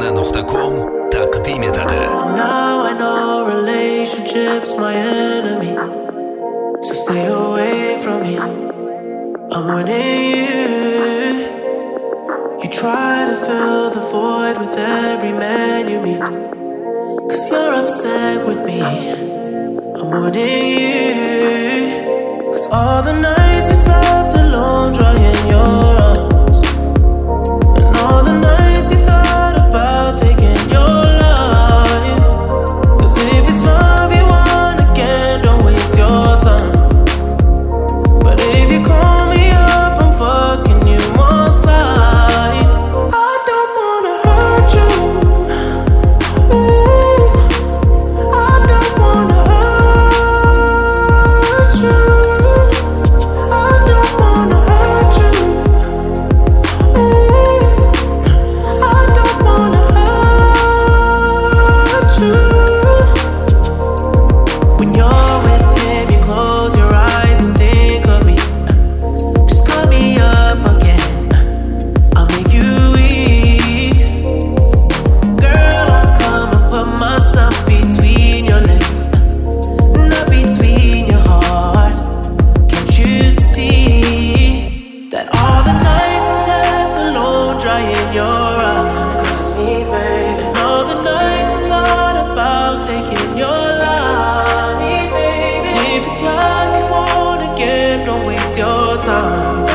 Ladna.com תקדים את הדרך. Now I know relationships my enemy, so stay away from me. I'm warning you. You try to fill the void with every man you meet, 'cause you're upset with me. I'm warning you. 'Cause all the nights you slept alone, drying your arms, and all the nights you thought about taking your life. 'Cause if it's love you want again, don't waste your time. But if you call me up, I'm fucking you on side. I don't wanna hurt you. Ooh, I don't wanna hurt you. I don't wanna hurt you. Ooh, I don't wanna hurt you. When you're with him, you close your eyes and think of me. Just call me up again, I'll make you weak. Girl, I'll come and put myself between your legs, not between your heart. Can't you see that all the nights you slept alone, drying your eyes? 'Cause it's me, baby. And all the nights you thought about taking your life. It's me, baby. And if it's love you want again, don't waste your time.